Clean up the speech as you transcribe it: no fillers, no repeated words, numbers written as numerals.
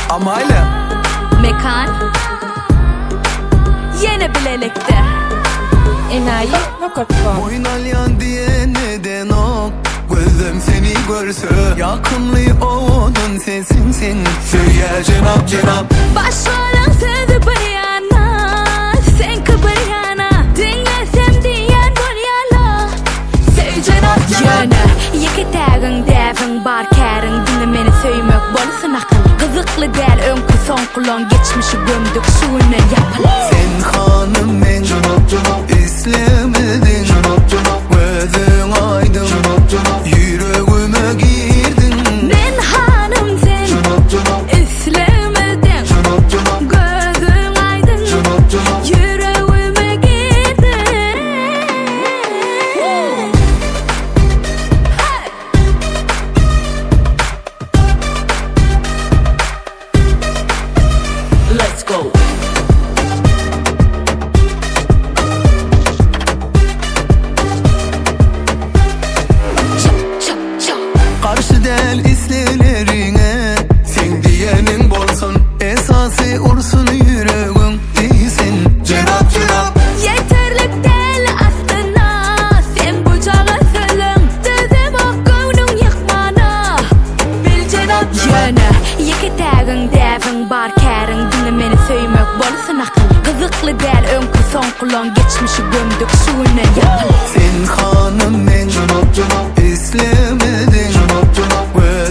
Ama hala Mekan yine bilelekte Enayi Nokot.com. boyun alyan diye neden ok. Gözüm seni görse yakınlı oğudun sesin sen. Söyle cenap cenap. Başlarım sözü bir yana, sen kıpır yana. Dinlesem diyen bir yana. Söyle cenap cenap. Yine iki tağın devin bar kârın. Dinlemeni söymek bolsun akıl. Kızıklı del önkü son kulon. Geçmişi gömdük suyunu yapalım. Sen hanım men İslemedin gözün aydın yüreğime girdin. Ben hanım sen İslemedin gözün aydın yüreğime girdin. Let's go. Karşı del islerine sen diyenin bolsun. Esası ursun yüreğin değilsin. Cenap cenap. Yeterlik değil aslında. Sen bucağı sölün. Düzüm o gönlün yıkmana. Bil cenap yönü. Yeki tağın devin bar kârın. Dinlemeni söymek bolsun akıl. Kızıklı del önkü son kulon. Geçmişi gömdük suyunu yapalım. Sen hanım men İslemedin